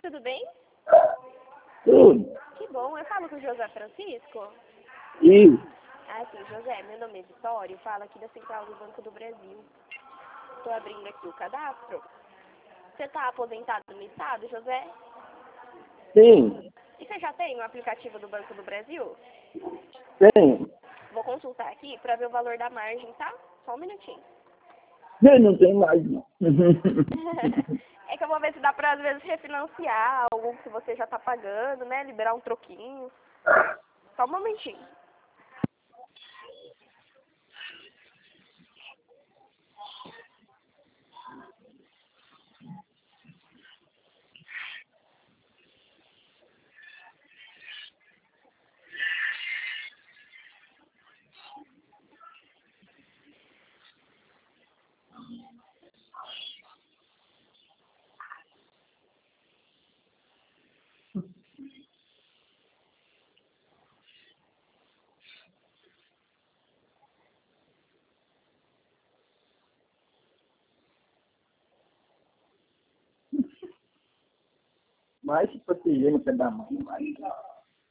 tudo bem? Tudo. Que bom, eu falo com o José Francisco. Isso. Ah, sim, José, meu nome é Vitória, eu falo aqui da Central do Banco do Brasil. Estou abrindo aqui o cadastro. Você está aposentado no estado, José? Sim. E você já tem o aplicativo do Banco do Brasil? Tem. Vou consultar aqui para ver o valor da margem, tá? Só um minutinho. Eu não tenho mais, não. É que eu vou ver se dá para, às vezes, refinanciar algo que você já está pagando, né? Liberar um troquinho. Só um momentinho. Mas se proteger no pé da mão, mas...